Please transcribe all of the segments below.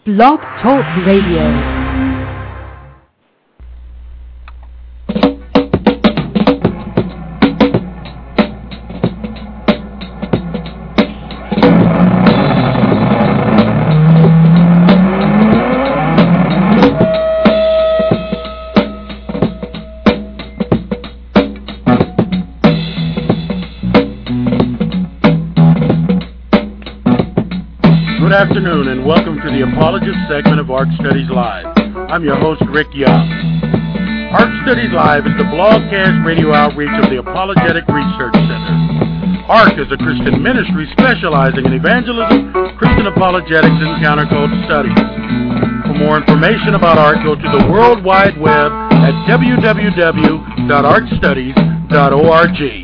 Blog Talk Radio. Good afternoon and welcome to the Apologist segment of ARC Studies Live. I'm your host, Rick Young. ARC Studies Live is the broadcast radio outreach of the Apologetic Research Center. ARC is a Christian ministry specializing in evangelism, Christian apologetics, and counterculture studies. For more information about ARC, go to the World Wide Web at www.arcstudies.org.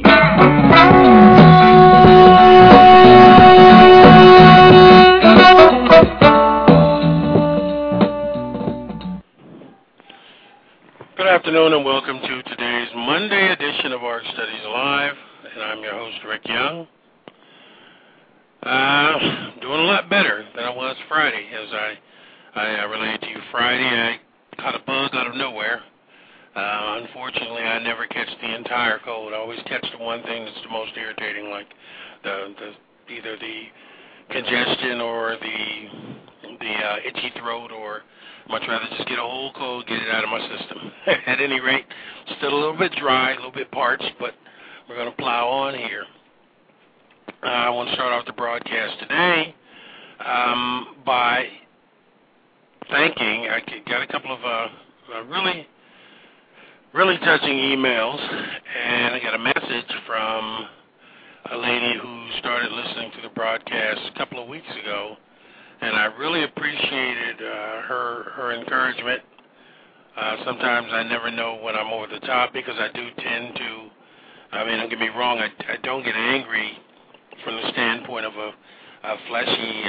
Good afternoon and welcome to today's Monday edition of ARC Studies Live, and I'm your host, Rick Young. Doing a lot better than I was Friday. As I relayed to you Friday, I caught a bug out of nowhere. Unfortunately, I never catch the entire cold. I always catch the one thing that's the most irritating, like either the congestion or the itchy throat, or much rather just get a whole cold, get it out of my system. At any rate, still a little bit dry, a little bit parched, but we're going to plow on here. I want to start off the broadcast today by thanking. I got a couple of really touching emails, and I got a message from a lady who started listening to the broadcast a couple of weeks ago, and I really appreciated her encouragement. Sometimes I never know when I'm over the top, because I do tend to, don't get me wrong, I don't get angry from the standpoint of a fleshy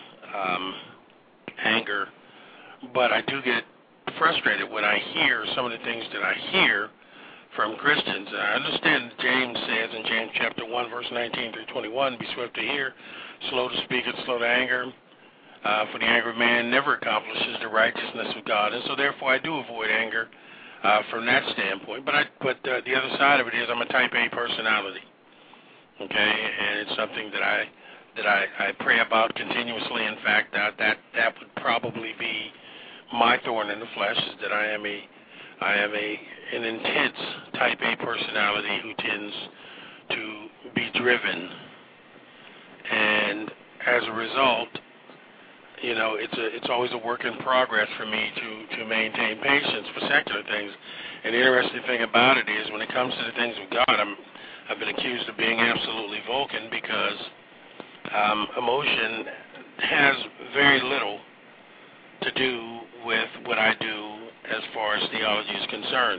anger, but I do get frustrated when I hear some of the things that I hear from Christians. I understand James says in James chapter 1, verse 19 through 21, be swift to hear, slow to speak, and slow to anger. For the angry man never accomplishes the righteousness of God, and so therefore I do avoid anger from that standpoint. But the other side of it is I'm a type A personality, okay, and it's something that I pray about continuously. In fact, that would probably be my thorn in the flesh, is that I am an intense type A personality who tends to be driven, and as a result, it's always a work in progress for me to maintain patience for secular things. And the interesting thing about it is, when it comes to the things of God, I've been accused of being absolutely Vulcan, because emotion has very little to do with what I do as far as theology is concerned.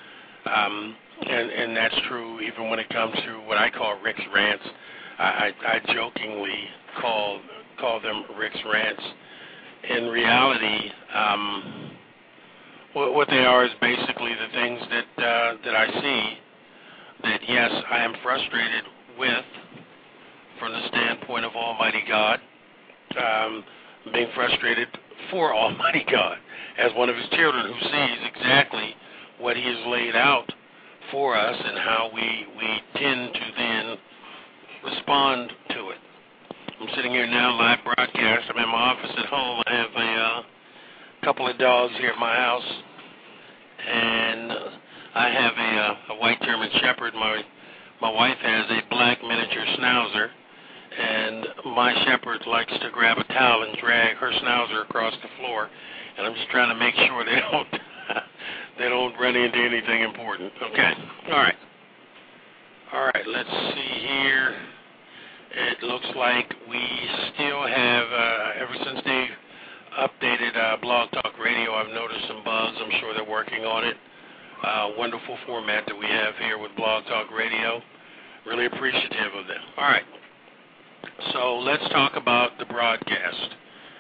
And that's true even when it comes to what I call Rick's rants. I jokingly call them Rick's rants. In reality, what they are is basically the things that I see that, yes, I am frustrated with from the standpoint of Almighty God, being frustrated for Almighty God as one of His children who sees exactly what He has laid out for us and how we tend to then respond to it. I'm sitting here now, live broadcast. I'm in my office at home. I have a couple of dogs here at my house, and I have a white German Shepherd. My wife has a black miniature Schnauzer, and my Shepherd likes to grab a towel and drag her Schnauzer across the floor, and I'm just trying to make sure they don't run into anything important. Okay, all right. Let's see here. It looks like we still have, ever since they updated Blog Talk Radio, I've noticed some bugs. I'm sure they're working on it. Wonderful format that we have here with Blog Talk Radio. Really appreciative of them. All right. So let's talk about the broadcast.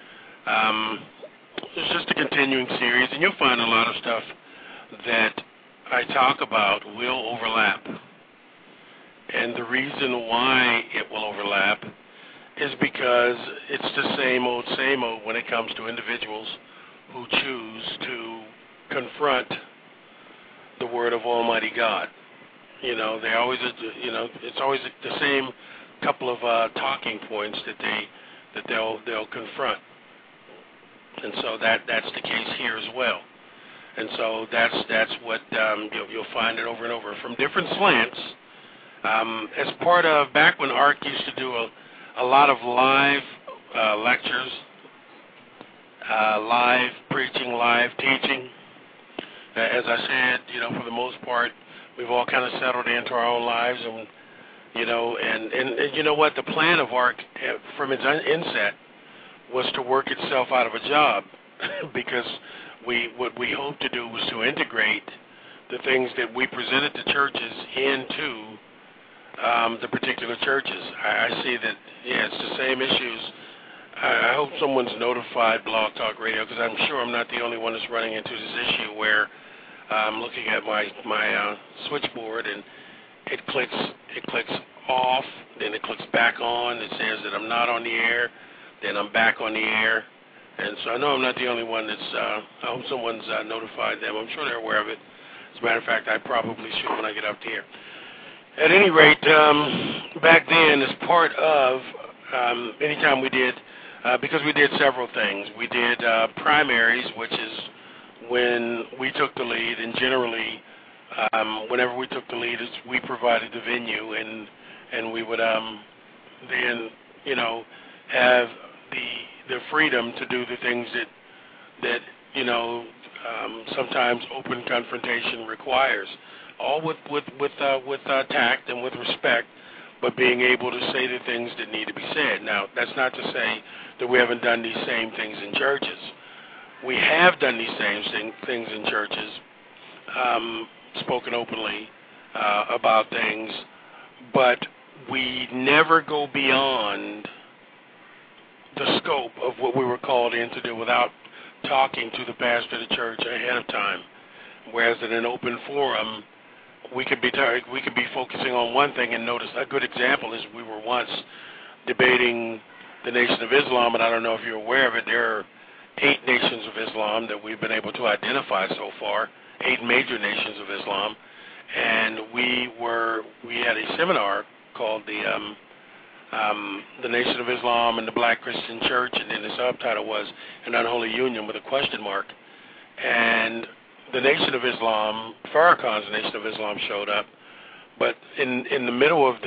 It's just a continuing series, and you'll find a lot of stuff that I talk about will overlap. And the reason why it will overlap is because it's the same old when it comes to individuals who choose to confront the Word of Almighty God. They always, it's always the same couple of talking points that they'll confront, and so that's the case here as well. And so that's what you'll find it over and over from different slants. As part of back when ARC used to do a lot of live lectures, live preaching, live teaching. As I said, for the most part, we've all kind of settled into our own lives, and you know what? The plan of ARC from its inset was to work itself out of a job, because what we hoped to do was to integrate the things that we presented to churches into the particular churches. I see that, it's the same issues. I hope someone's notified Blog Talk Radio, because I'm sure I'm not the only one that's running into this issue where I'm looking at my switchboard and it clicks off, then it clicks back on. It says that I'm not on the air, then I'm back on the air. And so I know I'm not the only one that's, I hope someone's notified them. I'm sure they're aware of it. As a matter of fact, I probably should when I get up here. At any rate, back then, as part of, anytime we did, because we did several things. We did primaries, which is when we took the lead, and generally, whenever we took the lead, we provided the venue, and we would then, have the freedom to do the things that sometimes open confrontation requires, all with tact and with respect, but being able to say the things that need to be said. Now, that's not to say that we haven't done these same things in churches. We have done these same things in churches, spoken openly about things, but we never go beyond the scope of what we were called in to do without talking to the pastor of the church ahead of time. Whereas in an open forum, we could be focusing on one thing, and notice a good example is we were once debating the Nation of Islam, and I don't know if you're aware of it. There are 8 nations of Islam that we've been able to identify so far, 8 major nations of Islam, and we had a seminar called the Nation of Islam and the Black Christian Church, and then the subtitle was An Unholy Union with a question mark. And the Nation of Islam, Farrakhan's Nation of Islam, showed up. But in the middle of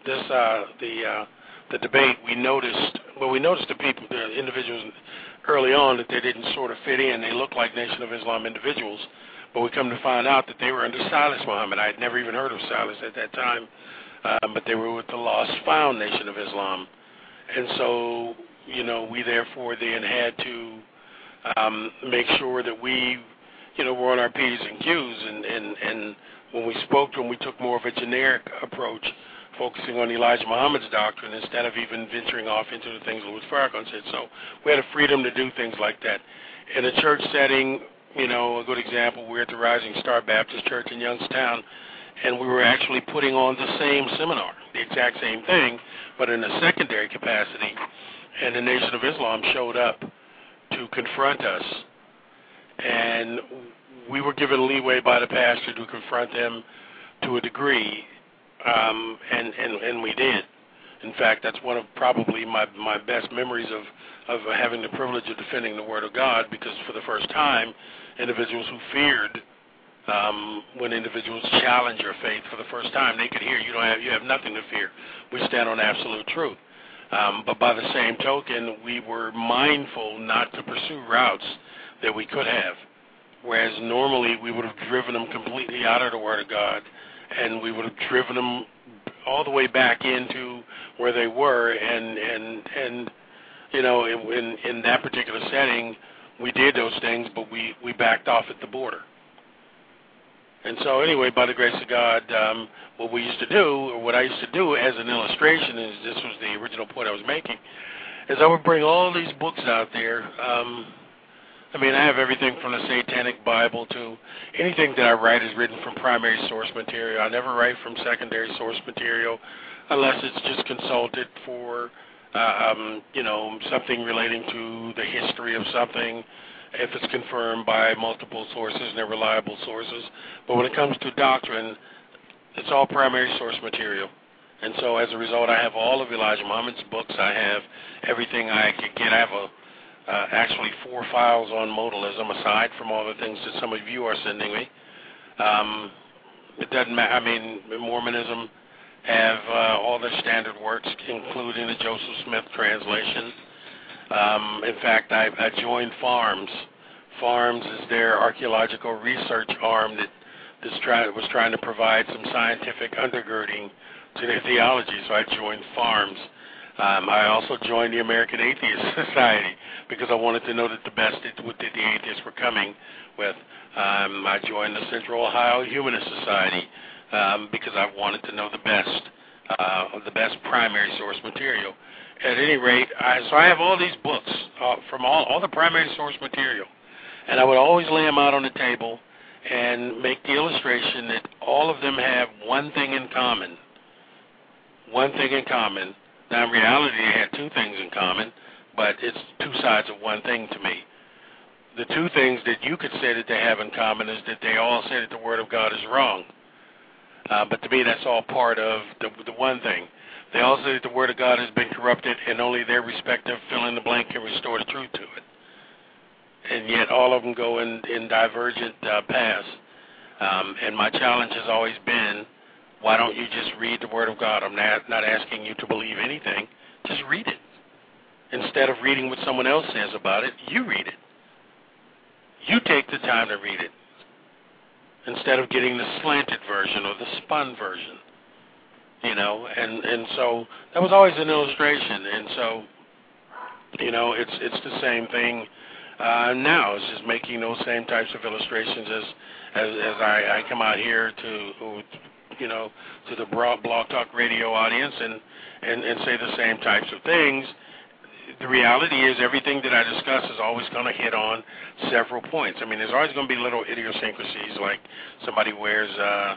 the debate, we noticed the individuals early on that they didn't sort of fit in. They looked like Nation of Islam individuals, but we come to find out that they were under Silas Muhammad. I had never even heard of Silas at that time. But they were with the Lost Found Nation of Islam. And so, we therefore then had to make sure that we, were on our P's and Q's. And when we spoke to them, we took more of a generic approach, focusing on Elijah Muhammad's doctrine instead of even venturing off into the things Louis Farrakhan said. So we had a freedom to do things like that. In a church setting, a good example, we're at the Rising Star Baptist Church in Youngstown, and we were actually putting on the same seminar, the exact same thing, but in a secondary capacity. And the Nation of Islam showed up to confront us. And we were given leeway by the pastor to confront them to a degree, and we did. In fact, that's one of probably my best memories of having the privilege of defending the Word of God, because for the first time, individuals who feared when individuals challenge your faith for the first time, they could hear you have nothing to fear. We stand on absolute truth. But by the same token, we were mindful not to pursue routes that we could have, whereas normally we would have driven them completely out of the Word of God, and we would have driven them all the way back into where they were, and in that particular setting, we did those things, but we backed off at the border. And so anyway, by the grace of God, what we used to do, or what I used to do as an illustration, is this was the original point I was making, is I would bring all these books out there. I have everything from the Satanic Bible to anything that I write is written from primary source material. I never write from secondary source material unless it's just consulted for something relating to the history of something, if it's confirmed by multiple sources and they're reliable sources. But when it comes to doctrine, it's all primary source material. And so as a result, I have all of Elijah Muhammad's books. I have everything I could get. I have actually 4 files on modalism, aside from all the things that some of you are sending me. It doesn't matter. I mean, Mormonism have all their standard works, including the Joseph Smith translation. In fact, I joined FARMS. FARMS is their archaeological research arm that was trying to provide some scientific undergirding to their theology, so I joined FARMS. I also joined the American Atheist Society because I wanted to know that the best what the atheists were coming with. I joined the Central Ohio Humanist Society because I wanted to know the best primary source material. At any rate, so I have all these books from all the primary source material, and I would always lay them out on the table and make the illustration that all of them have one thing in common. One thing in common. Now, in reality, they had 2 things in common, but it's 2 sides of one thing to me. The 2 things that you could say that they have in common is that they all say that the Word of God is wrong. But to me, that's all part of the one thing. They all say that the Word of God has been corrupted and only their respective fill-in-the-blank can restore the truth to it. And yet all of them go in divergent paths. And my challenge has always been, why don't you just read the Word of God? I'm not asking you to believe anything. Just read it. Instead of reading what someone else says about it, you read it. You take the time to read it instead of getting the slanted version or the spun version. And so that was always an illustration. And so, it's the same thing now. It's just making those same types of illustrations as I come out here to the Blog Talk Radio audience and say the same types of things. The reality is everything that I discuss is always going to hit on several points. I mean, there's always going to be little idiosyncrasies, like somebody wears,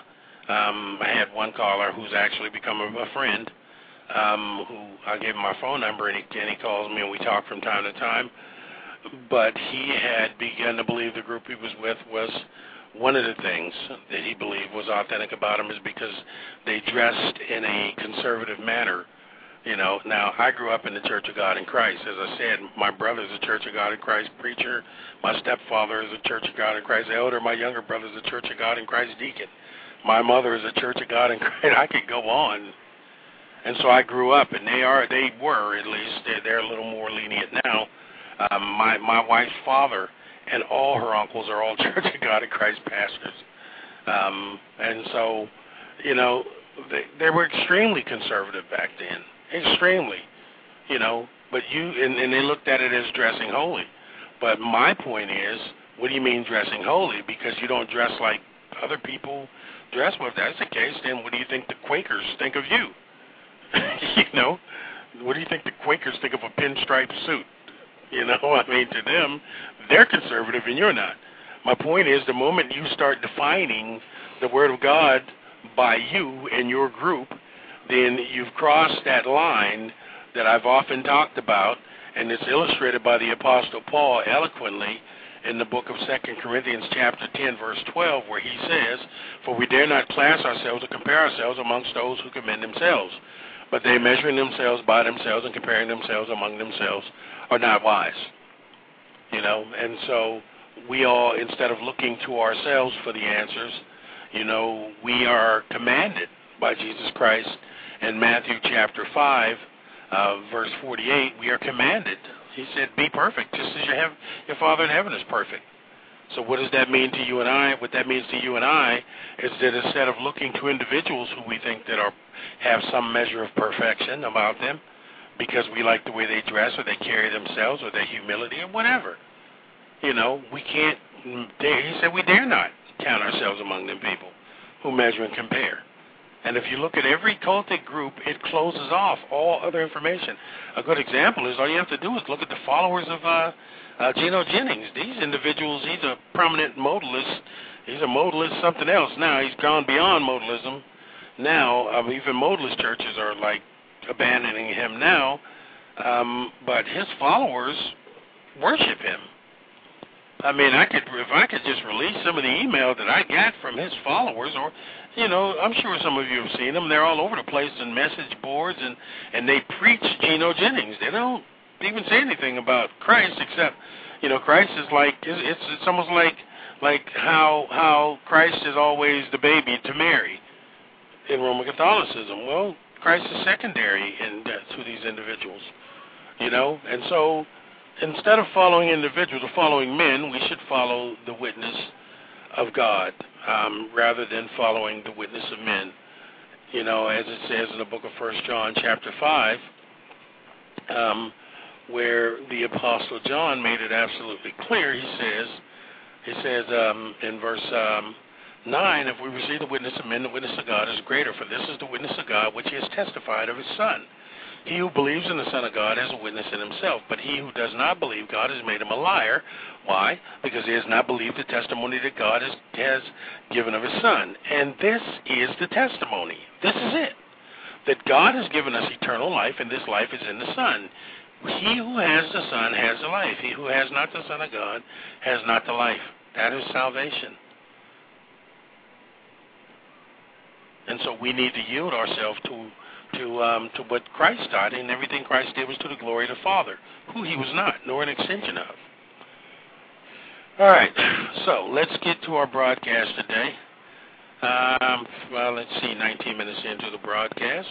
I had one caller who's actually become a friend, who I gave him my phone number, and he calls me, and we talk from time to time. But he had begun to believe the group he was with was one of the things that he believed was authentic about them is because they dressed in a conservative manner. Now, I grew up in the Church of God in Christ. As I said, my brother's a Church of God in Christ preacher. My stepfather is a Church of God in Christ elder. My younger brother's a Church of God in Christ deacon. My mother is a Church of God in Christ. I could go on. And so I grew up, and they were at least, they're a little more lenient now. My wife's father and all her uncles are all Church of God in Christ pastors. And so, they were extremely conservative back then. Extremely, but and they looked at it as dressing holy. But my point is, what do you mean dressing holy? Because you don't dress like other people dress. Well, if that's the case, then what do you think the Quakers think of you? What do you think the Quakers think of a pinstripe suit? I mean, to them, they're conservative and you're not. My point is, the moment you start defining the Word of God by you and your group, then you've crossed that line that I've often talked about, and it's illustrated by the Apostle Paul eloquently in the book of 2 Corinthians chapter 10, verse 12, where he says, "For we dare not class ourselves or compare ourselves amongst those who commend themselves, but they measuring themselves by themselves and comparing themselves among themselves are not wise." And so we all, instead of looking to ourselves for the answers, we are commanded by Jesus Christ. In Matthew chapter 5, verse 48, we are commanded. He said, be perfect, just as your Father in heaven is perfect. So what does that mean to you and I? What that means to you and I is that instead of looking to individuals who we think that have some measure of perfection about them, because we like the way they dress or they carry themselves or their humility or whatever, we can't, he said we dare not count ourselves among them people who measure and compare. And if you look at every cultic group, it closes off all other information. A good example is all you have to do is look at the followers of Geno Jennings. These individuals, he's a prominent modalist. He's a modalist something else now. He's gone beyond modalism. Now, even modalist churches are like abandoning him now. but his followers worship him. I mean, if I could just release some of the email that I got from his followers, or, I'm sure some of you have seen them. They're all over the place in message boards, and they preach Geno Jennings. They don't even say anything about Christ, except, Christ is like, it's almost like how Christ is always the baby to Mary in Roman Catholicism. Well, Christ is secondary to these individuals, and so instead of following individuals or following men, we should follow the witness of God rather than following the witness of men. As it says in the book of 1 John chapter 5, where the Apostle John made it absolutely clear. He says in verse 9, if we receive the witness of men, the witness of God is greater, for this is the witness of God which he has testified of his Son. He who believes in the Son of God has a witness in himself, but he who does not believe God has made him a liar. Why? Because he has not believed the testimony that God has given of his Son. And this is the testimony. This is it. That God has given us eternal life, and this life is in the Son. He who has the Son has the life. He who has not the Son of God has not the life. That is salvation. And so we need to yield ourselves to what Christ taught, and everything Christ did was to the glory of the Father, who he was not, nor an extension of. All right, so let's get to our broadcast today. Well, let's see, 19 minutes into the broadcast.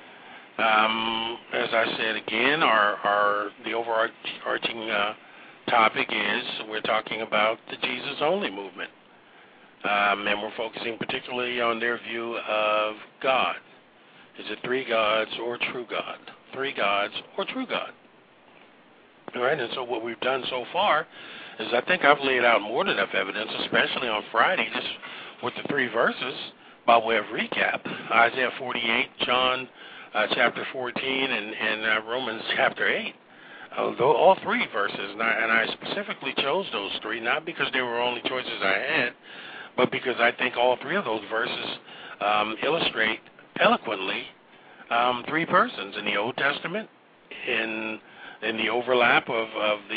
As I said again, the overarching topic is we're talking about the Jesus-only movement, and we're focusing particularly on their view of God. Is it three gods or true God? Three gods or true God? All right, and so what we've done so far is I think I've laid out more than enough evidence, especially on Friday, just with the three verses, by way of recap. Isaiah 48, John chapter 14, and Romans chapter 8. All three verses, and I specifically chose those three, not because they were only choices I had, but because I think all three of those verses illustrate eloquently three persons in the Old Testament, in the overlap of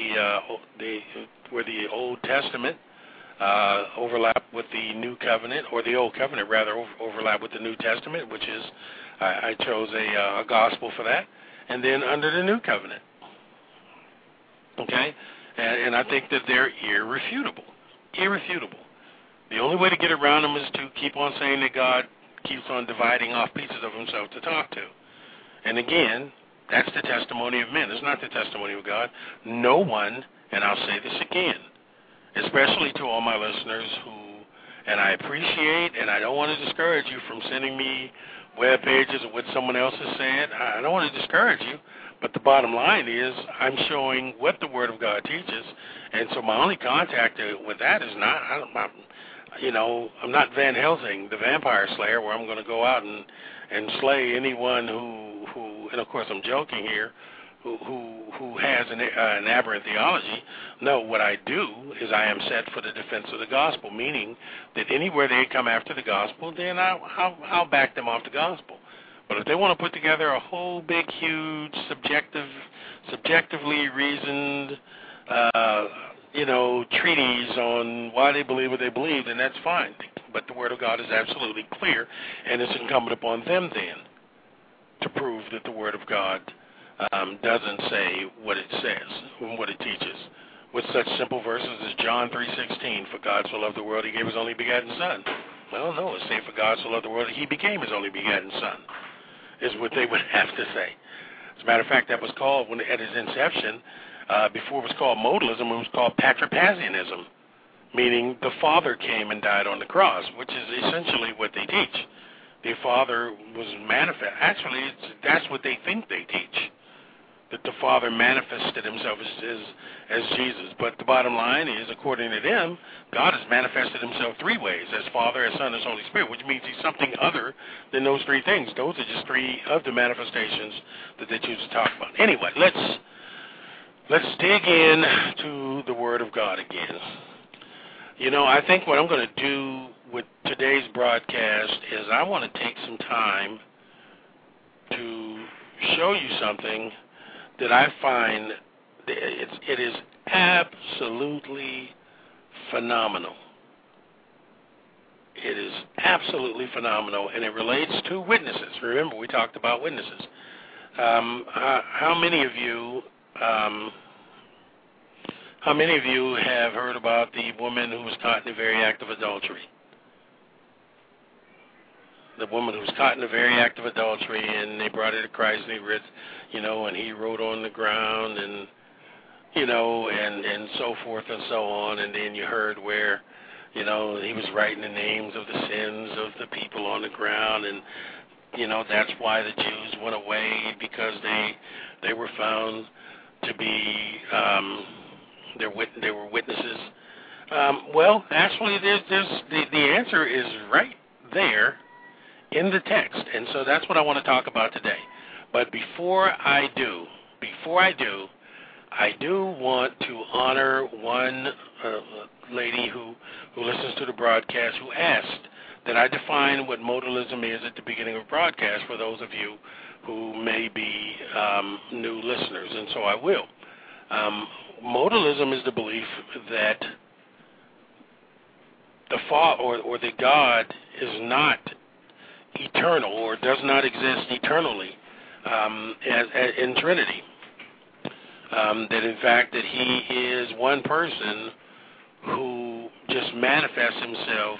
where the Old Testament overlap with the New Covenant, or the Old Covenant rather overlap with the New Testament, which is I chose a gospel for that, and then under the New Covenant. Okay, and I think that they're irrefutable. The only way to get around them is to keep on saying that God keeps on dividing off pieces of himself to talk to. And again, that's the testimony of men. It's not the testimony of God. No one, and I'll say this again, especially to all my listeners and I appreciate, and I don't want to discourage you from sending me web pages of what someone else has said. I don't want to discourage you, but the bottom line is I'm showing what the Word of God teaches, and so my only contact with that is not, I'm not Van Helsing, the vampire slayer, where I'm going to go out and slay anyone who, and of course I'm joking here, who has an aberrant theology. No, what I do is I am set for the defense of the gospel, meaning that anywhere they come after the gospel, then I'll back them off the gospel. But if they want to put together a whole big, huge, subjectively reasoned, treatise on why they believe what they believe, then that's fine. But the Word of God is absolutely clear, and it's incumbent upon them then to prove that the Word of God doesn't say what it says and what it teaches. With such simple verses as John 3:16, for God so loved the world, he gave his only begotten Son. Well, no, it's saying for God so loved the world, he became his only begotten Son, is what they would have to say. As a matter of fact, that was called, at its inception, before it was called modalism, it was called patripassianism, meaning the Father came and died on the cross, which is essentially what they teach. The Father was manifest. Actually, that's what they think they teach, that the Father manifested himself as Jesus. But the bottom line is, according to them, God has manifested himself three ways, as Father, as Son, as Holy Spirit, which means he's something other than those three things. Those are just three of the manifestations that they choose to talk about. Anyway, let's dig in to the Word of God again. I think what I'm going to do with today's broadcast is I want to take some time to show you something that I find it is absolutely phenomenal. It is absolutely phenomenal, and it relates to witnesses. Remember, we talked about witnesses. How many of you have heard about the woman who was caught in the very act of adultery? The woman who was caught in the very act of adultery, and they brought her to Christ, and he wrote on the ground, and and so forth and so on, and then you heard where, he was writing the names of the sins of the people on the ground, and that's why the Jews went away, because they were found to be they were witnesses. Well, actually, there's the answer is right there in the text, and so that's what I want to talk about today. But before I do, I do want to honor one lady who listens to the broadcast, who asked that I define what modalism is at the beginning of broadcast for those of you who may be new listeners, and so I will. Modalism is the belief that the or the God is not eternal, or does not exist eternally in Trinity. That in fact that he is one person who just manifests himself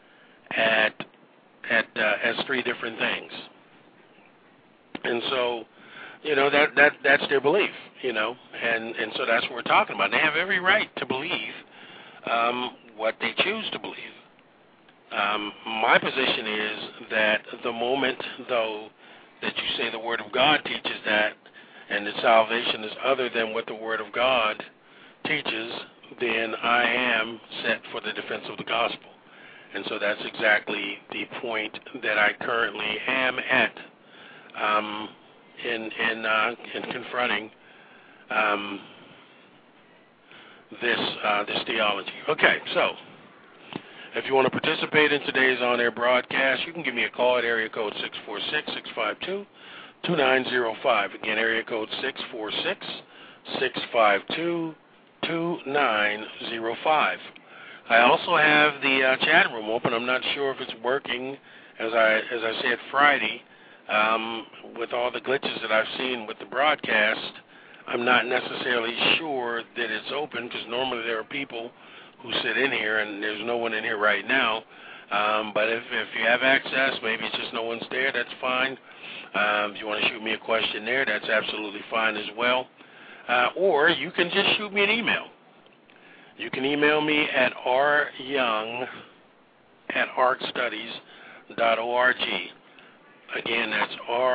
as three different things. And so, that's their belief, and so that's what we're talking about. They have every right to believe what they choose to believe. My position is that the moment, though, that you say the Word of God teaches that, and that salvation is other than what the Word of God teaches, then I am set for the defense of the gospel. And so that's exactly the point that I currently am at in confronting this theology. Okay, so if you want to participate in today's on-air broadcast, you can give me a call at area code 646-652-2905. Again, area code 646-652-2905. I also have the chat room open. I'm not sure if it's working, as I said Friday. With all the glitches that I've seen with the broadcast, I'm not necessarily sure that it's open, because normally there are people who sit in here, and there's no one in here right now. But if you have access, maybe it's just no one's there, that's fine. If you want to shoot me a question there, that's absolutely fine as well. Or you can just shoot me an email. You can email me at ryoung@arcstudies.org. Again, that's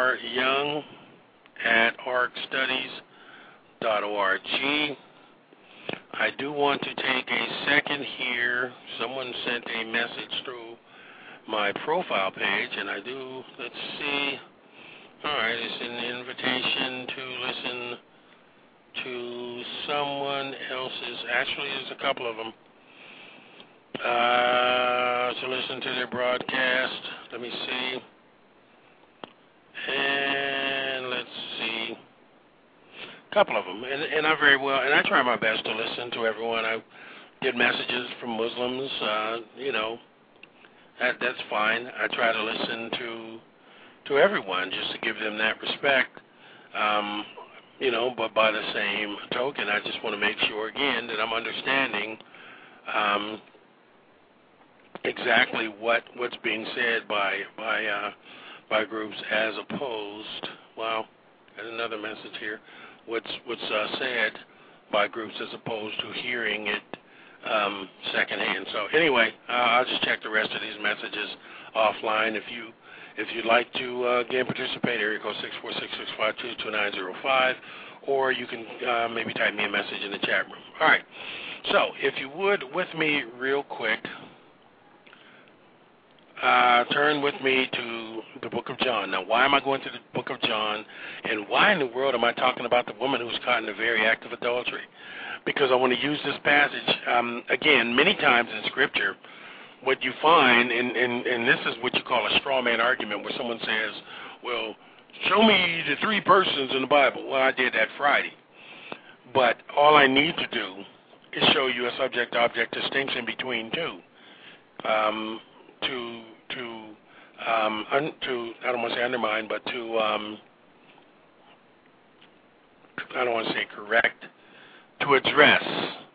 ryoung@arcstudies.org. I do want to take a second here. Someone sent a message through my profile page, and let's see. All right, it's an invitation to listen to someone else's. Actually, there's a couple of them. To listen to their broadcast. Let me see. And let's see. A couple of them. And I try my best to listen to everyone. I get messages from Muslims, that's fine. I try to listen to everyone just to give them that respect. But by the same token, I just want to make sure, again, that I'm understanding exactly what's being said by groups, as opposed, well, there's another message here, what's said by groups as opposed to hearing it secondhand. So anyway, I'll just check the rest of these messages offline. If you'd like to again participate, area code 646-652-2905, or you can maybe type me a message in the chat room. All right. So if you would, with me real quick, turn with me to the book of John. Now, why am I going to the book of John, and why in the world am I talking about the woman who was caught in the very act of adultery? Because I want to use this passage, again, many times in Scripture, what you find, and this is what you call a straw man argument, where someone says, well, show me the three persons in the Bible. Well, I did that Friday. But all I need to do is show you a subject-object distinction between two. I don't want to say undermine, but I don't want to say correct, to address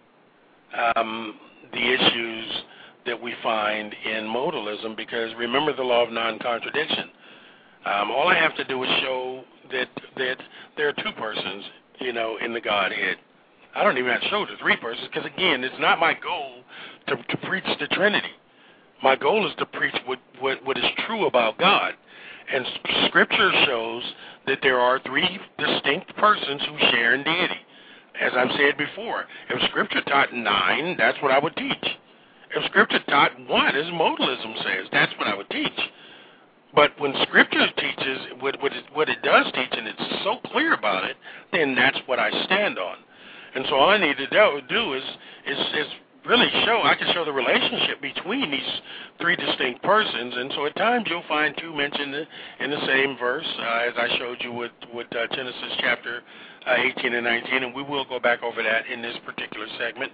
the issues that we find in modalism, because remember the law of non-contradiction. All I have to do is show that there are two persons, in the Godhead. I don't even have to show the three persons, because again, it's not my goal to preach the Trinity. My goal is to preach what is true about God. And Scripture shows that there are three distinct persons who share in deity. As I've said before, if Scripture taught 9, that's what I would teach. If Scripture taught 1, as modalism says, that's what I would teach. But when Scripture teaches what it does teach, and it's so clear about it, then that's what I stand on. And so all I need to do is really I can show the relationship between these three distinct persons. And so at times you'll find two mentioned in the same verse, as I showed you with Genesis chapter 18 and 19, and we will go back over that in this particular segment,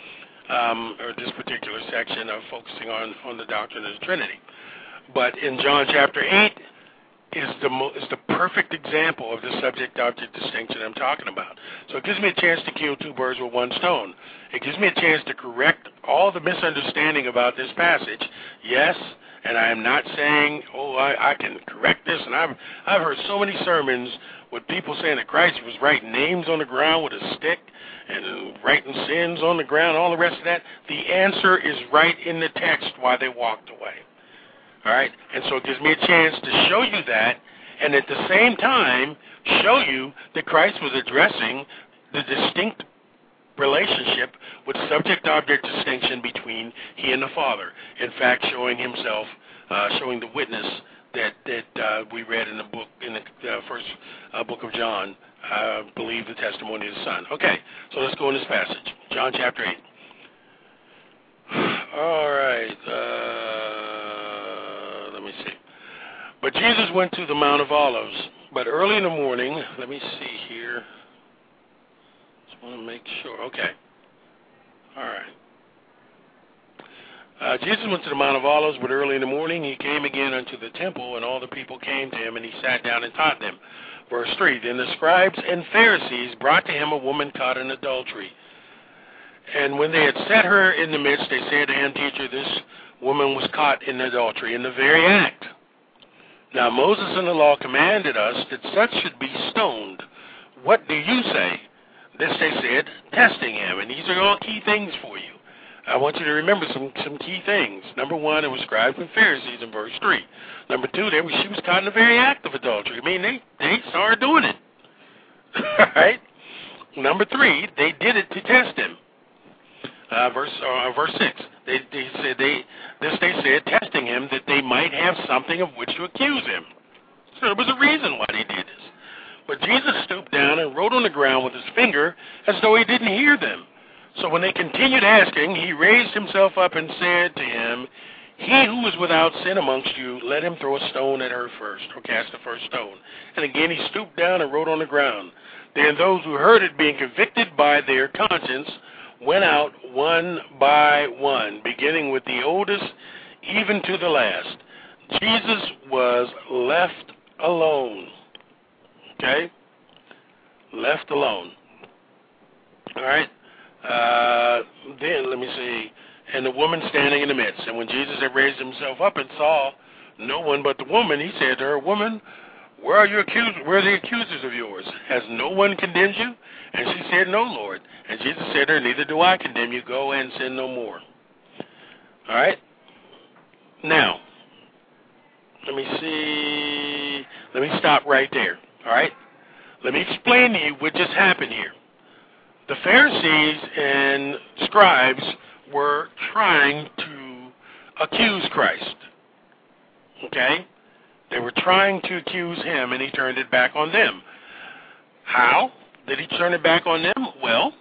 or this particular section of focusing on the doctrine of the Trinity. But in John chapter 8 is the perfect example of the subject-object distinction I'm talking about. So it gives me a chance to kill two birds with one stone. It gives me a chance to correct all the misunderstanding about this passage. Yes, and I am not saying, I can correct this. And I've heard so many sermons with people saying that Christ was writing names on the ground with a stick and writing sins on the ground, all the rest of that. The answer is right in the text why they walked away. All right? And so it gives me a chance to show you that, and at the same time show you that Christ was addressing the distinct relationship with subject-object distinction between he and the Father. In fact, showing himself, showing the witness that we read in the first book of John, believe the testimony of the Son. Okay, so let's go in this passage, John chapter 8. All right. Let me see. But Jesus went to the Mount of Olives. But early in the morning, let me see here. Just want to make sure. Okay. All right. Jesus went to the Mount of Olives, but early in the morning he came again unto the temple, and all the people came to him, and he sat down and taught them. Verse 3, Then the scribes and Pharisees brought to him a woman caught in adultery. And when they had set her in the midst, they said to him, Teacher, this woman was caught in adultery in the very act. Now Moses in the law commanded us that such should be stoned. What do you say? This they said, testing him. And these are all key things for you. I want you to remember some key things. Number one, it was scribes and Pharisees in verse 3. Number two, she was caught in the very act of adultery. I mean, they saw her doing it. All right? Number three, they did it to test him. Verse 6. They said, testing him, that they might have something of which to accuse him. So there was a reason why they did this. But Jesus stooped down and wrote on the ground with his finger as though he didn't hear them. So when they continued asking, he raised himself up and said to him, He who is without sin amongst you, let him throw a stone at her first, or cast the first stone. And again he stooped down and wrote on the ground. Then those who heard it, being convicted by their conscience, went out one by one, beginning with the oldest even to the last. Jesus was left alone. Okay? Left alone. All right? Then, let me see. And the woman standing in the midst. And when Jesus had raised himself up and saw no one but the woman, he said to her, Woman, where are the accusers of yours? Has no one condemned you? And she said, No, Lord. And Jesus said to her, Neither do I condemn you. Go and sin no more. All right? Now, let me see. Let me stop right there. All right? Let me explain to you what just happened here. The Pharisees and scribes were trying to accuse Christ. Okay? They were trying to accuse him, and he turned it back on them. How did he turn it back on them? Well,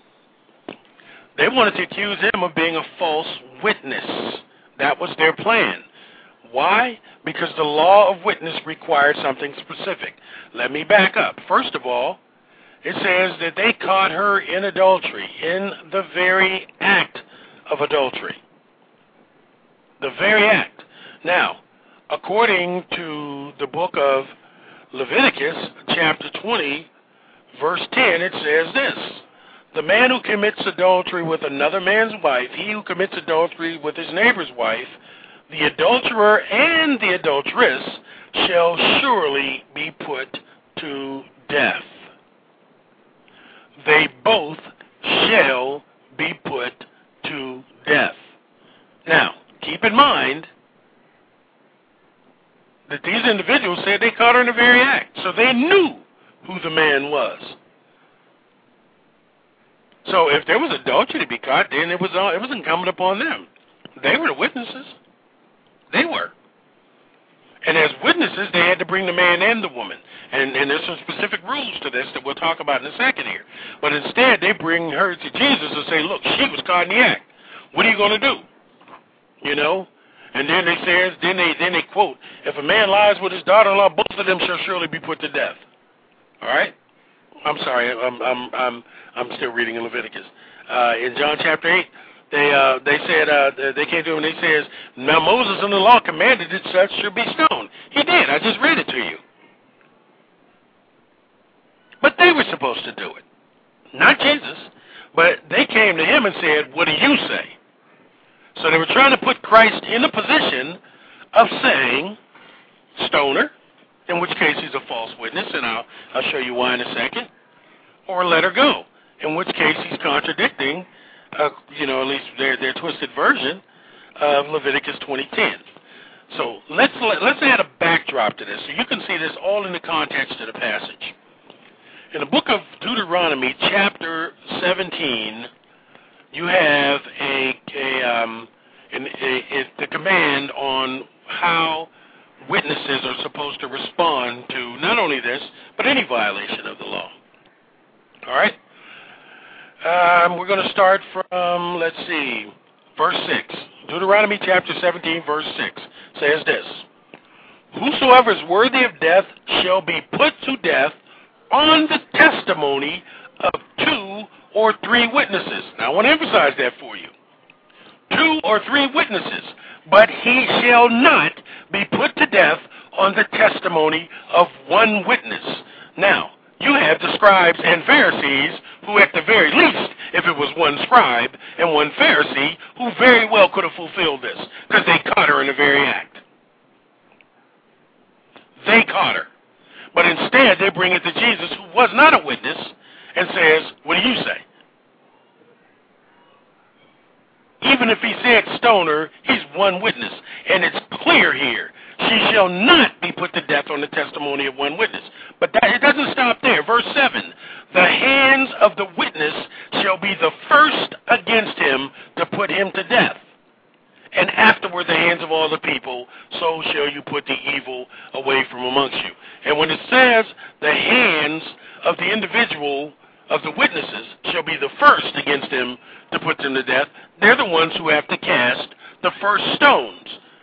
they wanted to accuse him of being a false witness. That was their plan. Why? Because the law of witness required something specific. Let me back up. First of all, it says that they caught her in adultery, in the very act of adultery. The very act. Now, according to the book of Leviticus, chapter 20, verse 10, it says this: the man who commits adultery with another man's wife, he who commits adultery with his neighbor's wife, the adulterer and the adulteress shall surely be put to death. They both shall be put to death. Now, keep in mind that these individuals said they caught her in the very act, so they knew who the man was. So if there was adultery to be caught, then it was incumbent upon them. They were the witnesses. They were. And as witnesses, they had to bring the man and the woman. And there's some specific rules to this that we'll talk about in a second here. But instead, they bring her to Jesus and say, look, she was caught in the act. What are you going to do? You know? And then they quote, if a man lies with his daughter-in-law, both of them shall surely be put to death. All right? I'm sorry, I'm still reading in Leviticus. In John chapter 8, they said they came to him and they says, now Moses in the law commanded that such should be stoned. He did. I just read it to you. But they were supposed to do it, not Jesus. But they came to him and said, what do you say? So they were trying to put Christ in a position of saying, stoner, in which case he's a false witness, and I'll show you why in a second, or let her go, in which case he's contradicting, at least their twisted version of Leviticus 20:10. So let's add a backdrop to this, so you can see this all in the context of the passage. In the book of Deuteronomy, chapter 17, you have the command on how witnesses are supposed to respond to not only this, but any violation of the law. All right? We're going to start from, verse 6. Deuteronomy chapter 17, verse 6 says this: whosoever is worthy of death shall be put to death on the testimony of 2 or 3 witnesses. Now, I want to emphasize that for you. 2 or 3 witnesses. But he shall not be put to death on the testimony of 1 witness. Now, you have the scribes and Pharisees who, at the very least, if it was 1 scribe and 1 Pharisee, who very well could have fulfilled this, because they caught her in the very act. They caught her. But instead, they bring it to Jesus, who was not a witness, and says, what do you say? Even if he said stoner, he's 1 witness. And it's clear here. She shall not be put to death on the testimony of 1 witness. But it doesn't stop there. Verse 7, the hands of the witness shall be the first against him to put him to death. And afterward the hands of all the people, so shall you put the evil away from amongst you. And when it says the hands of the individual, of the witnesses, shall be the first against him to put them to death, they're the ones who have to cast the first stones.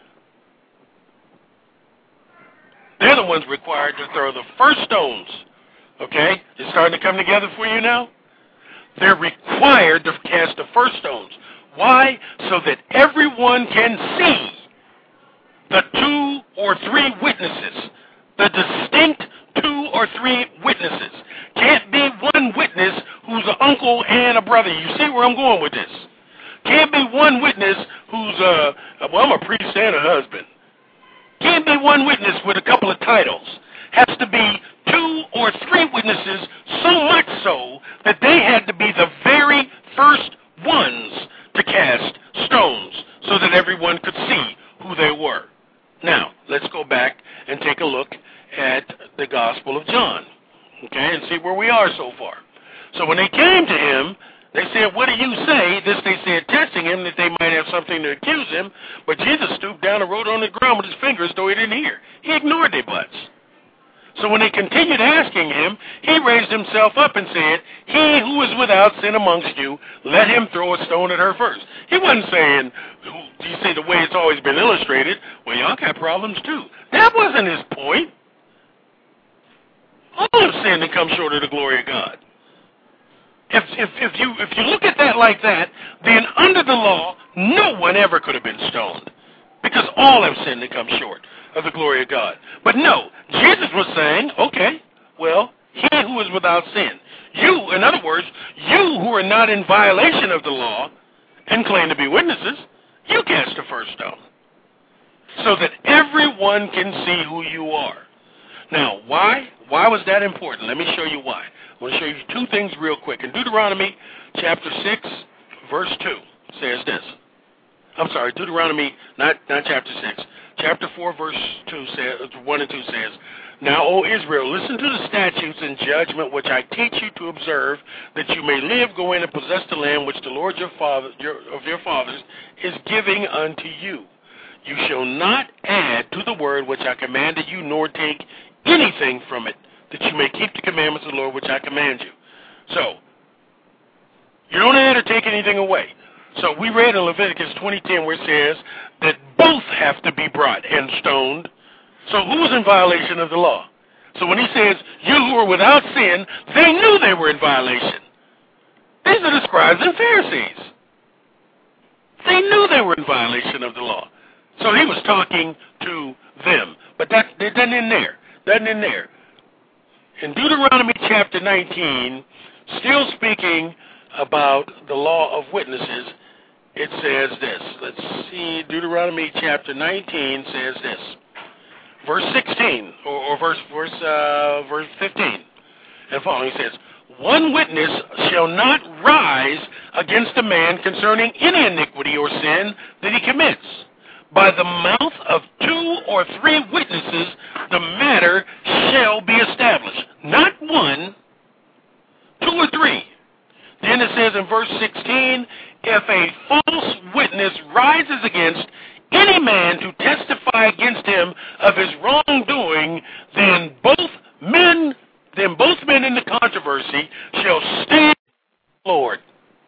They're the ones required to throw the first stones. Okay? It's starting to come together for you now? They're required to cast the first stones. Why? So that everyone can see the 2 or 3 witnesses, the distinct 2 or 3 witnesses. Can't be 1 witness who's an uncle and a brother. You see where I'm going with this? Can't be 1 witness who's I'm a priest and a husband. Can't be 1 witness with a couple of titles. Has to be 2 or 3 witnesses, so much so that they had to be the very first ones to cast stones so that everyone could see who they were. Now, let's go back and take a look at the Gospel of John, okay, and see where we are so far. So when they came to him, they said, what do you say? This they said, testing him, that they might have something to accuse him. But Jesus stooped down and wrote on the ground with his fingers, though he didn't hear. He ignored their butts. So when they continued asking him, he raised himself up and said, "He who is without sin amongst you, let him throw a stone at her first." He wasn't saying, you see the way it's always been illustrated, well, y'all got problems too. That wasn't his point. All have sinned and come short of the glory of God. If you look at that like that, then under the law, no one ever could have been stoned, because all have sinned and come short of the glory of God. But no, Jesus was saying, okay, well, he who is without sin, you, in other words, you who are not in violation of the law and claim to be witnesses, you cast the first stone, so that everyone can see who you are. Now, why? Why was that important? Let me show you why. I want to show you two things real quick. In Deuteronomy chapter 6, verse 2 says this. I'm sorry, Deuteronomy, not chapter 6. Chapter 4, verse 2 says, 1 and 2 says, "Now, O Israel, listen to the statutes and judgment which I teach you to observe, that you may live, go in, and possess the land which the Lord your fathers is giving unto you. You shall not add to the word which I commanded you, nor take anything from it, that you may keep the commandments of the Lord which I command you." So, you don't add or take anything away. So we read in Leviticus 20:10 where it says that both have to be brought and stoned. So who was in violation of the law? So when he says, you who are without sin, they knew they were in violation. These are the scribes and Pharisees. They knew they were in violation of the law. So he was talking to them. But that doesn't end there. Doesn't end there. In Deuteronomy chapter 19, still speaking about the law of witnesses, it says this. Let's see. Deuteronomy chapter 19 says this. Verse 16, or verse 15 and following says, "One witness shall not rise against a man concerning any iniquity or sin that he commits. By the mouth of 2 or 3 witnesses the matter shall be established." Not 1, 2 or 3. Then it says in verse 16, "If a false witness rises against any man to testify against him of his wrongdoing, then both men in the controversy shall stand before the Lord.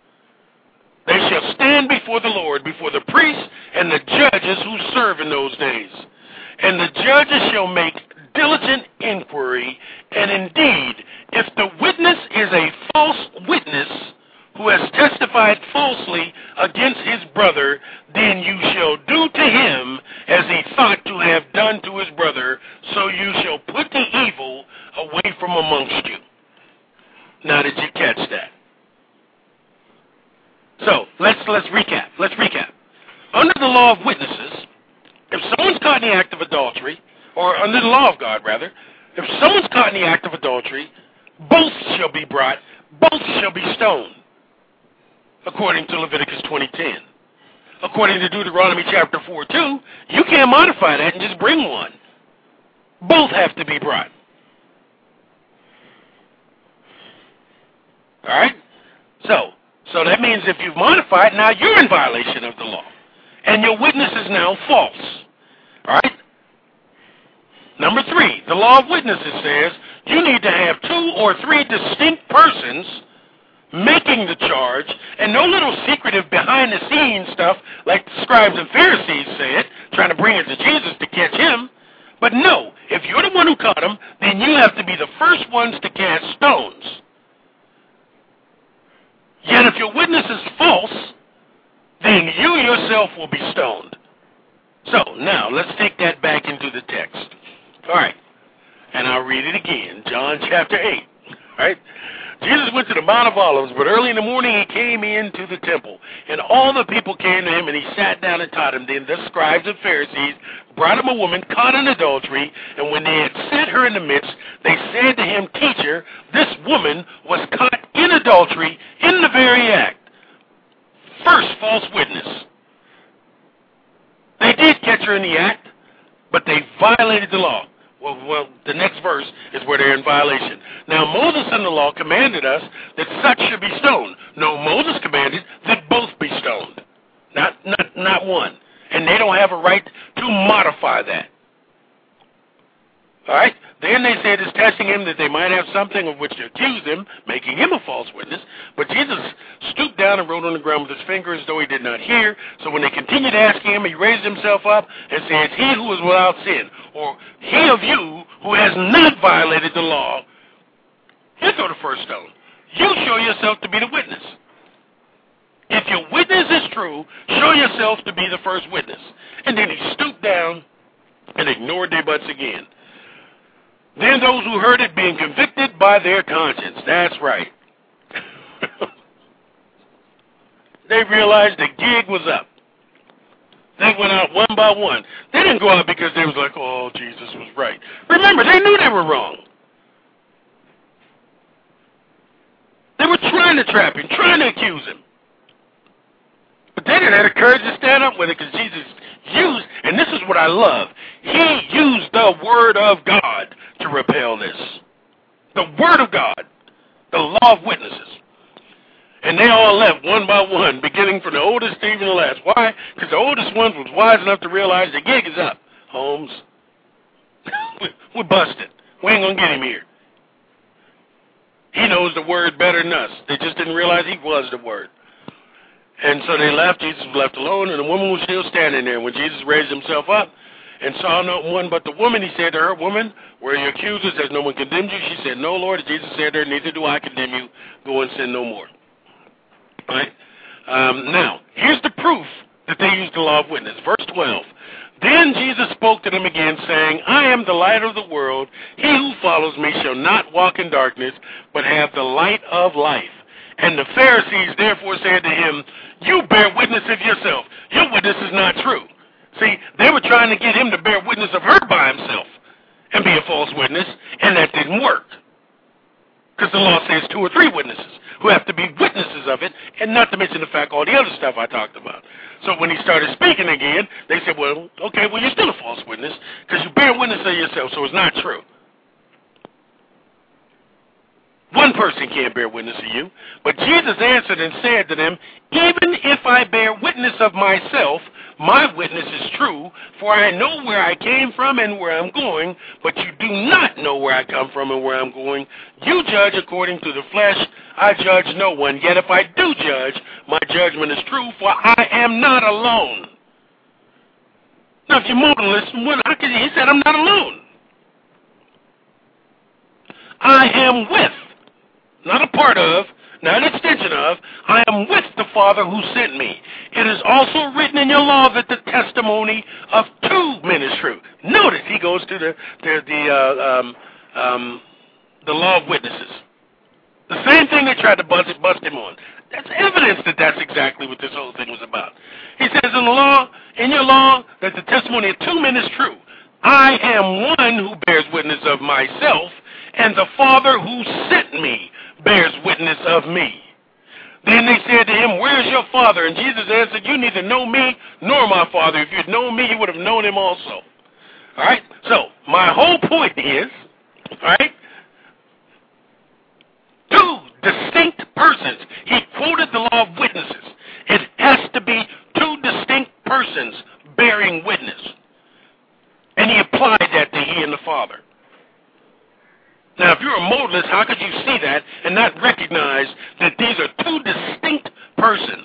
They shall stand before the Lord, before the priests and the judges who serve in those days. And the judges shall make diligent inquiry, and indeed, if the witness is a false witness who has testified falsely against his brother, then you shall do to him as he thought to have done to his brother, so you shall put the evil away from amongst you." Now, did you catch that? So, let's recap. Let's recap. Under the law of witnesses, if someone's caught in the act of adultery, or under the law of God, rather, if someone's caught in the act of adultery, both shall be brought, both shall be stoned, according to Leviticus 20:10. According to Deuteronomy chapter 4:2, you can't modify that and just bring one. Both have to be brought. All right? So that means if you've modified, now you're in violation of the law. And your witness is now false. All right? Number 3, the law of witnesses says you need to have 2 or 3 distinct persons making the charge, and no little secretive behind-the-scenes stuff like the scribes and Pharisees said, trying to bring it to Jesus to catch him. But no, if you're the one who caught him, then you have to be the first ones to cast stones. Yet if your witness is false, then you yourself will be stoned. So, now, let's take that back into the text. All right, and I'll read it again, John chapter 8. All right? Jesus went to the Mount of Olives, but early in the morning he came into the temple, and all the people came to him, and he sat down and taught them. Then the scribes and Pharisees brought him a woman caught in adultery, and when they had set her in the midst, they said to him, "Teacher, this woman was caught in adultery in the very act." First false witness. They did catch her in the act, but they violated the law. Well, the next verse is where they're in violation. Now, Moses in the law commanded us that such should be stoned. No, Moses commanded that both be stoned, not one. And they don't have a right to modify that. All right? Then they said it's testing him that they might have something of which to accuse him, making him a false witness. But Jesus stooped down and wrote on the ground with his finger as though he did not hear. So when they continued asking him, he raised himself up and said, he who is without sin, or he of you who has not violated the law, he'll throw the first stone. You show yourself to be the witness. If your witness is true, show yourself to be the first witness. And then he stooped down and ignored their butts again. Then those who heard it being convicted by their conscience. That's right. They realized the gig was up. They went out one by one. They didn't go out because they was like, oh, Jesus was right. Remember, they knew they were wrong. They were trying to trap him, trying to accuse him. But they didn't have the courage to stand up with it because Jesus used, and this is what I love, he used the Word of God to repel this. The Word of God, the law of witnesses. And they all left one by one, beginning from the oldest to even the last. Why? Because the oldest one was wise enough to realize the gig is up. Holmes, we're busted. We ain't going to get him here. He knows the Word better than us. They just didn't realize he was the Word. And so they left. Jesus was left alone, and the woman was still standing there. When Jesus raised himself up and saw no one but the woman, he said to her, woman, where are your accusers? Has no one condemned you? She said, no, Lord. And Jesus said to her, neither do I condemn you. Go and sin no more. All right? Now, here's the proof that they used the law of witness. Verse 12. Then Jesus spoke to them again, saying, I am the light of the world. He who follows me shall not walk in darkness, but have the light of life. And the Pharisees therefore said to him, you bear witness of yourself. Your witness is not true. See, they were trying to get him to bear witness of her by himself and be a false witness, and that didn't work. Because the law says 2 or 3 witnesses who have to be witnesses of it, and not to mention the fact all the other stuff I talked about. So when he started speaking again, they said, well, okay, well, you're still a false witness because you bear witness of yourself, so it's not true. One person can't bear witness of you. But Jesus answered and said to them, even if I bear witness of myself, my witness is true, for I know where I came from and where I'm going, but you do not know where I come from and where I'm going. You judge according to the flesh. I judge no one. Yet if I do judge, my judgment is true, for I am not alone. Now, if you're modalist, he said I'm not alone. I am with. Not a part of, not an extension of, I am with the Father who sent me. It is also written in your law that the testimony of 2 men is true. Notice he goes to the law of witnesses. The same thing they tried to bust him on. That's evidence that that's exactly what this whole thing was about. He says in your law, that the testimony of 2 men is true. I am one who bears witness of myself, and the Father who sent me bears witness of me. Then they said to him, where is your Father? And Jesus answered, you neither know me nor my Father. If you'd known me, you would have known him also. All right? So, my whole point is, all right, 2 distinct persons. He quoted the law of witnesses. It has to be 2 distinct persons bearing witness. And he applied that to he and the Father. Now, if you're a modalist, how could you see that and not recognize that these are 2 distinct persons?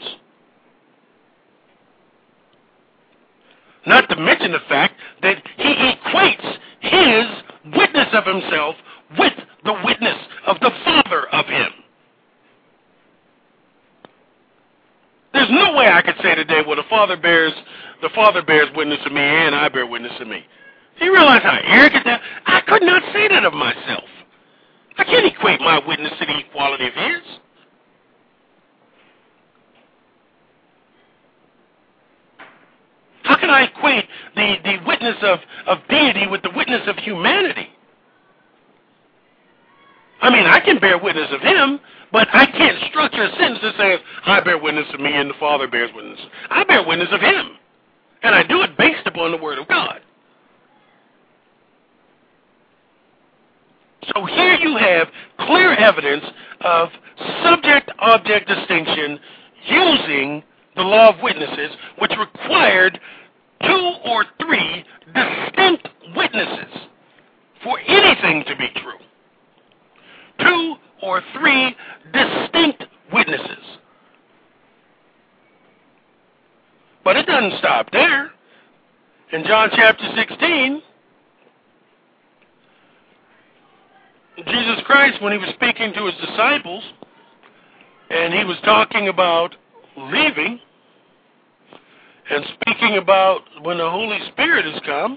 Not to mention the fact that he equates his witness of himself with the witness of the Father of him. There's no way I could say today, well, the Father bears witness of me and I bear witness of me. Do you realize how arrogant that? I could not say that of myself. I can't equate my witness to the equality of his. How can I equate the witness of deity with the witness of humanity? I mean, I can bear witness of him, but I can't structure a sentence that says, I bear witness of me and the Father bears witness. I bear witness of him. And I do it based upon the Word of God. So here you have clear evidence of subject-object distinction using the law of witnesses, which required 2 or 3 distinct witnesses for anything to be true. 2 or 3 distinct witnesses. But it doesn't stop there. In John chapter 16, Jesus Christ, when he was speaking to his disciples, and he was talking about leaving, and speaking about when the Holy Spirit has come,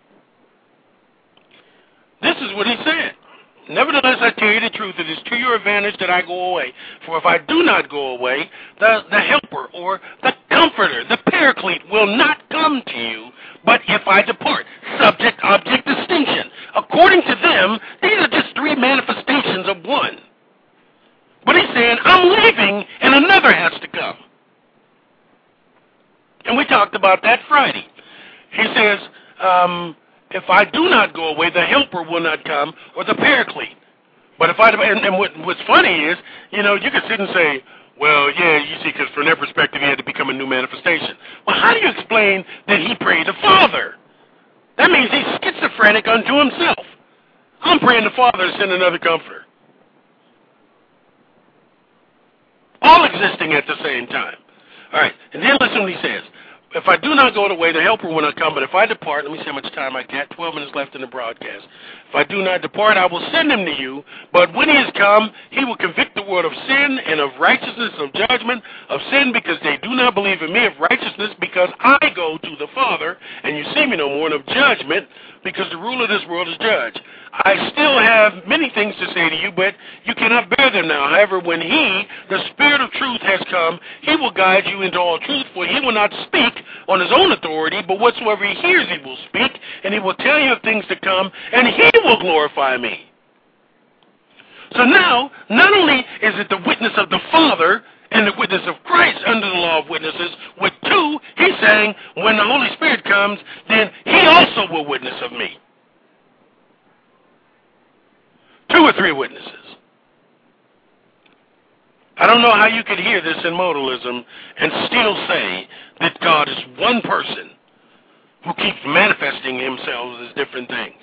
this is what he said. Nevertheless, I tell you the truth, it is to your advantage that I go away. For if I do not go away, the helper or the comforter, the paraclete, will not come to you, but if I depart. Subject-object distinction. According to them, these are just 3 manifestations of one. But he's saying, I'm leaving, and another has to come. And we talked about that Friday. He says, if I do not go away, the helper will not come, or the paraclete. But if what's funny is, you could sit and say, well, yeah, you see, because from their perspective, he had to become a new manifestation. Well, how do you explain that he prayed the Father? That means he's schizophrenic unto himself. I'm praying the Father to send another comforter. All existing at the same time. All right, and then listen what he says. If I do not go away, the helper will not come. But if I depart, let me see how much time I got. 12 minutes left in the broadcast. If I do not depart, I will send him to you. But when he has come, he will convict the world of sin and of righteousness, of judgment, of sin because they do not believe in me, of righteousness because I go to the Father, and you see me no more, and of judgment because the ruler of this world is judged. I still have many things to say to you, but you cannot bear them now. However, when he, the Spirit of truth, has come, he will guide you into all truth, for he will not speak on his own authority, but whatsoever he hears he will speak, and he will tell you of things to come, and he will glorify me. So now, not only is it the witness of the Father and the witness of Christ under the law of witnesses, with 2, he's saying, when the Holy Spirit comes, then he also will witness of me. 2 or 3 witnesses. I don't know how you could hear this in modalism and still say that God is one person who keeps manifesting himself as different things.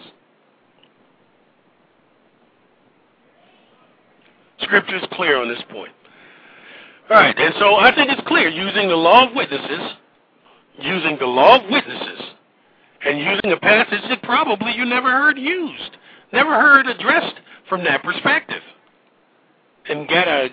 Scripture is clear on this point. All right, and so I think it's clear using the law of witnesses, and using a passage that probably you never heard used, never heard addressed from that perspective, and get an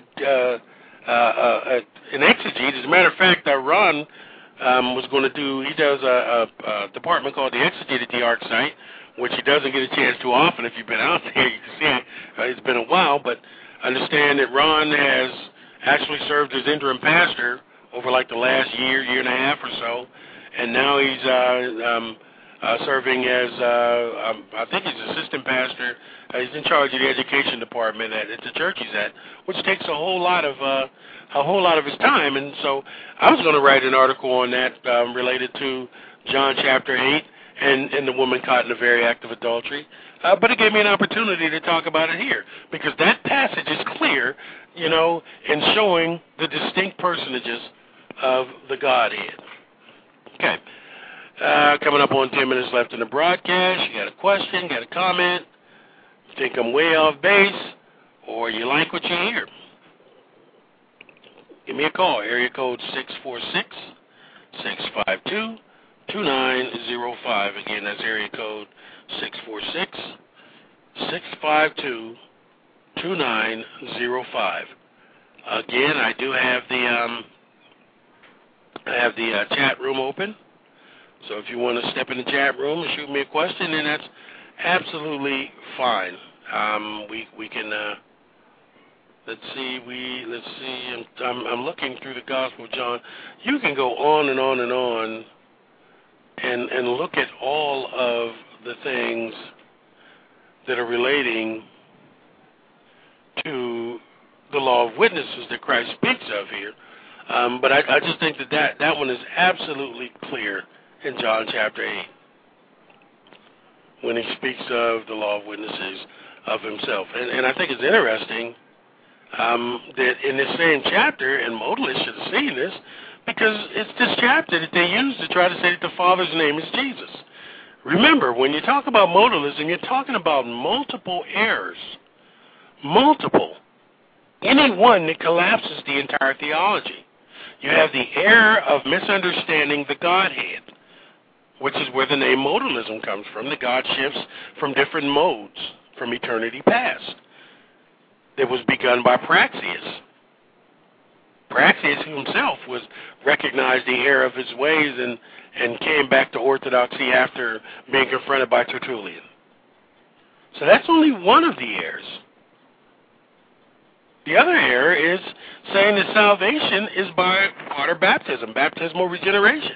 exegete. As a matter of fact, Ron was going to do, he does a department called the Exegete at the ARC site, which he doesn't get a chance to often. If you've been out there, you can see it. It's been a while, but I understand that Ron has actually served as interim pastor over like the last year and a half or so, and now he's serving as, I think he's assistant pastor. He's in charge of the education department at the church he's at, which takes a whole lot of his time. And so I was going to write an article on that related to John chapter 8 and the woman caught in the very act of adultery. But it gave me an opportunity to talk about it here because that passage is clear, in showing the distinct personages of the Godhead. Okay. Coming up on 10 minutes left in the broadcast. You got a question, got a comment, you think I'm way off base, or you like what you hear. Give me a call, area code 646-652-2905. Again, that's area code 646-652-2905. Again, I do have the chat room open. So if you want to step in the chat room and shoot me a question, then that's absolutely fine. We can. Let's see. I'm looking through the Gospel of John. You can go on and on and on, and look at all of the things that are relating to the law of witnesses that Christ speaks of here. But I just think that one is absolutely clear in John chapter 8 when he speaks of the law of witnesses of himself. And I think it's interesting that in this same chapter, and modalists should have seen this, because it's this chapter that they use to try to say that the Father's name is Jesus. Remember, when you talk about modalism, you're talking about multiple errors. Multiple. Any one that collapses the entire theology. You have the error of misunderstanding the Godhead, which is where the name modalism comes from. The God shifts from different modes from eternity past. It was begun by Praxeas. Praxeas himself recognized the error of his ways and came back to orthodoxy after being confronted by Tertullian. So that's only one of the errors. The other error is saying that salvation is by water baptism, baptismal regeneration.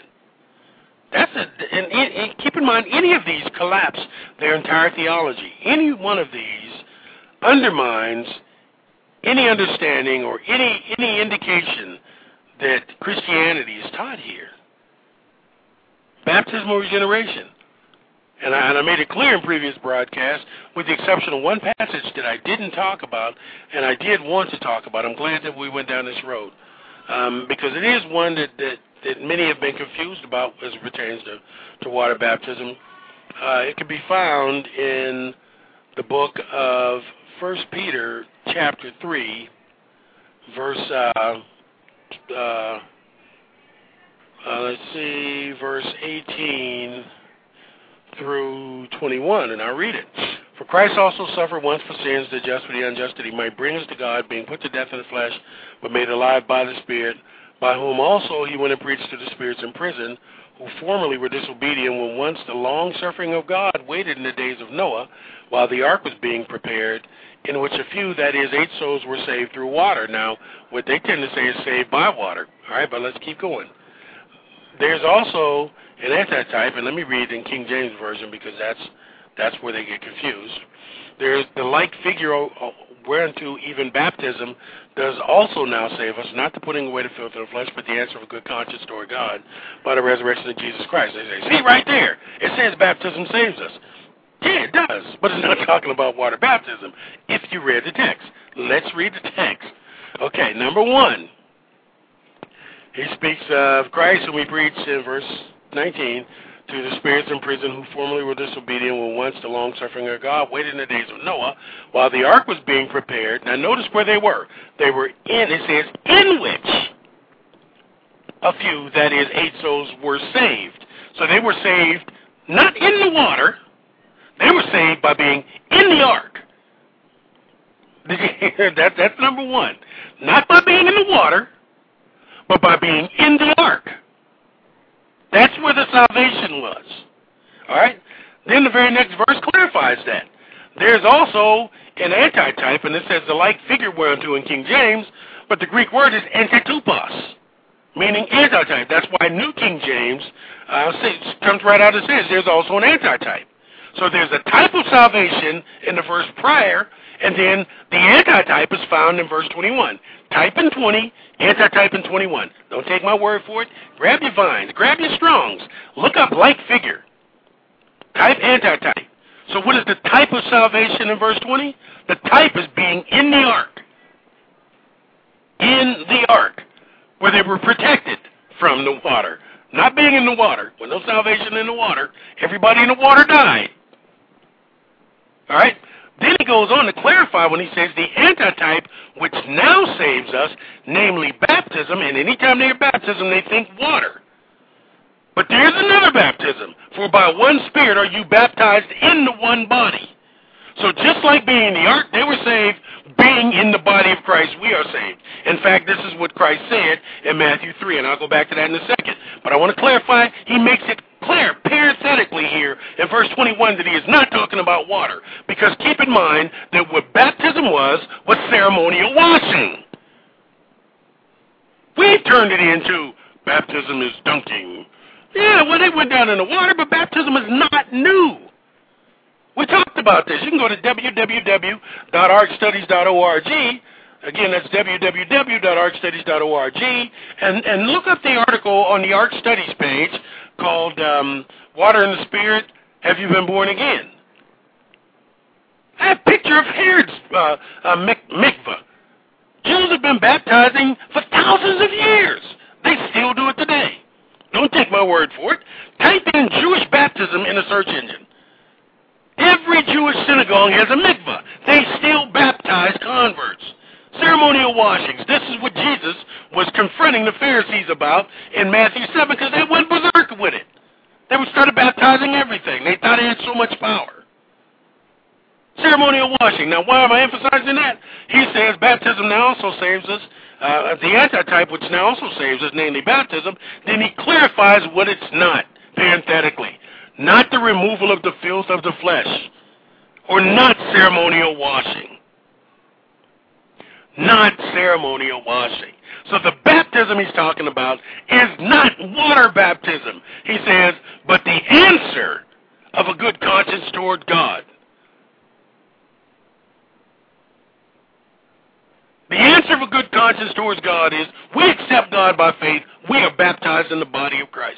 And keep in mind, any of these collapse their entire theology. Any one of these undermines any understanding or any indication that Christianity is taught here. Baptismal regeneration. And I made it clear in previous broadcasts, with the exception of one passage that I didn't talk about, and I did want to talk about. I'm glad that we went down this road, because it is one that many have been confused about as it pertains to water baptism. It can be found in the book of 1 Peter chapter 3, verse, verse 18 through 21, and I'll read it. For Christ also suffered once for sins, the just for the unjust, that he might bring us to God, being put to death in the flesh, but made alive by the Spirit, by whom also he went and preached to the spirits in prison, who formerly were disobedient, when once the long-suffering of God waited in the days of Noah, while the ark was being prepared, in which a few, that is, 8 souls, were saved through water. Now, what they tend to say is saved by water. All right, but let's keep going. There's also an antitype, and let me read in King James Version, because that's where they get confused. There's the like figure whereunto even baptism does also now save us, not the putting away the filth of the flesh, but the answer of a good conscience toward God by the resurrection of Jesus Christ. They say, see, right there, it says baptism saves us. Yeah, it does, but it's not talking about water baptism if you read the text. Let's read the text. Okay, number 1. He speaks of Christ, whom he preached in verse 19, to the spirits in prison who formerly were disobedient, when once the long-suffering of God waited in the days of Noah, while the ark was being prepared. Now notice where they were. They were in, it says, in which a few, that is, 8 souls, were saved. So they were saved not in the water. They were saved by being in the ark. That's number 1. Not by being in the water, but by being in the ark. That's where the salvation was. All right? Then the very next verse clarifies that. There's also an antitype, and it says the like figure whereunto in King James, but the Greek word is antitupos, meaning antitype. That's why New King James comes right out and says there's also an antitype. So there's a type of salvation in the verse prior, and then the antitype is found in verse 21. Type in 20, antitype in 21. Don't take my word for it. Grab your Vines, grab your Strongs, look up like figure. Type antitype. So what is the type of salvation in verse 20? The type is being in the ark. In the ark, where they were protected from the water. Not being in the water. With no salvation in the water, everybody in the water died. All right? Then he goes on to clarify when he says the antitype which now saves us, namely baptism, and anytime they hear baptism, they think water. But there's another baptism, for by one Spirit are you baptized in the one body. So just like being in the ark, they were saved, being in the body of Christ, we are saved. In fact, this is what Christ said in Matthew 3, and I'll go back to that in a second. But I want to clarify, he makes it clear parenthetically here in verse 21 that he is not talking about water. Because keep in mind that what baptism was ceremonial washing. We've turned it into baptism is dunking. Yeah, well, they went down in the water, but baptism is not new. We talked about this. You can go to www.arkstudies.org. Again, that's www.arkstudies.org, and look up the article on the Ark Studies page called Water in the Spirit, Have You Been Born Again? I have a picture of Herod's mikvah. Jews have been baptizing for thousands of years. They still do it today. Don't take my word for it. Type in Jewish baptism in a search engine. Every Jewish synagogue has a mikvah. They still baptize converts. Ceremonial washings. This is what Jesus was confronting the Pharisees about in Matthew 7 because they went berserk with it. They started baptizing everything. They thought it had so much power. Ceremonial washing. Now, why am I emphasizing that? He says baptism now also saves us. The antitype, which now also saves us, namely baptism, then he clarifies what it's not, parenthetically. Not the removal of the filth of the flesh, or not ceremonial washing. Not ceremonial washing. So the baptism he's talking about is not water baptism. He says, but the answer of a good conscience toward God. The answer of a good conscience towards God is we accept God by faith. We are baptized in the body of Christ.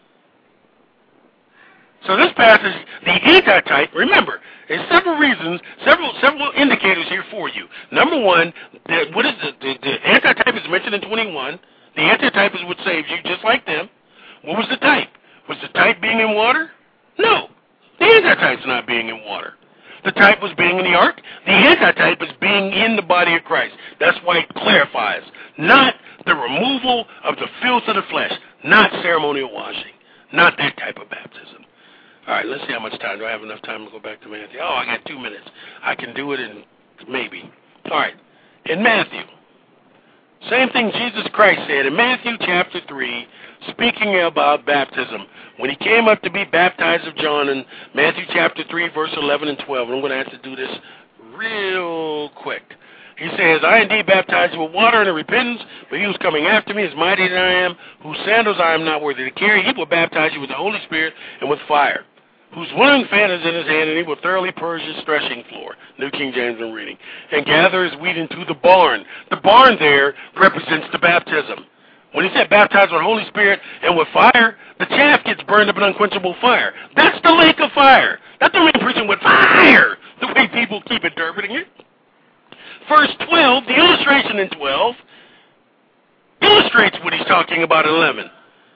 So this passage, the antitype, remember, there's several reasons, several indicators here for you. Number one, the antitype is mentioned in 21. The antitype is what saves you, just like them. What was the type? Was the type being in water? No. The antitype's not being in water. The type was being in the ark. The antitype is being in the body of Christ. That's why it clarifies. Not the removal of the filth of the flesh. Not ceremonial washing. Not that type of baptism. All right, let's see how much time. Do I have enough time to go back to Matthew? Oh, I got 2 minutes. I can do it in maybe. All right, in Matthew. Same thing Jesus Christ said in Matthew chapter 3, speaking about baptism. When he came up to be baptized of John in Matthew chapter 3, verse 11 and 12, and I'm going to have to do this real quick. He says, I indeed baptize you with water and repentance, but he who's coming after me is mightier than I am, whose sandals I am not worthy to carry. He will baptize you with the Holy Spirit and with fire, whose winnowing fan is in his hand, and he will thoroughly purge his threshing floor. New King James I'm reading. And gather his wheat into the barn. The barn there represents the baptism. When he said baptized with the Holy Spirit and with fire, the chaff gets burned up in unquenchable fire. That's the lake of fire. That's the main preaching with fire, the way people keep interpreting it. Verse 12, the illustration in 12, illustrates what he's talking about in 11.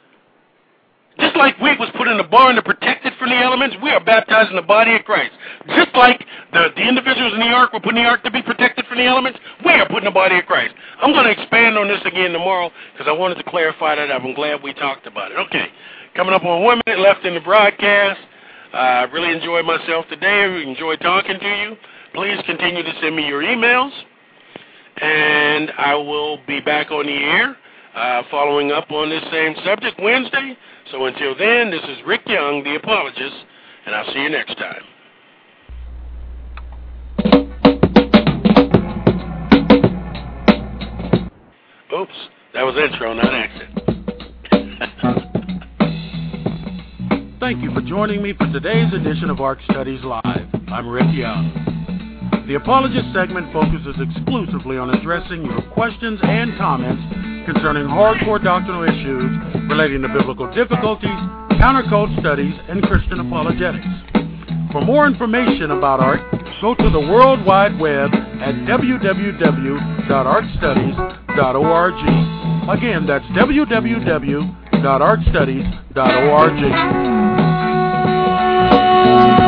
Just like wheat was put in the barn to protect it from the elements, we are baptized in the body of Christ. Just like the individuals in the ark were put in the ark to be protected from the elements, we are put in the body of Christ. I'm going to expand on this again tomorrow because I wanted to clarify that. I'm glad we talked about it. Okay, coming up on 1 minute left in the broadcast. I really enjoyed myself today. I enjoyed talking to you. Please continue to send me your emails, and I will be back on the air following up on this same subject Wednesday. So until then, this is Rick Young, the apologist, and I'll see you next time. Oops, that was intro, not exit. Thank you for joining me for today's edition of ARC Studies Live. I'm Rick Young. The Apologist segment focuses exclusively on addressing your questions and comments concerning hardcore doctrinal issues relating to biblical difficulties, countercult studies, and Christian apologetics. For more information about ARC, go to the World Wide Web at www.arcstudies.org. Again, that's www.arcstudies.org.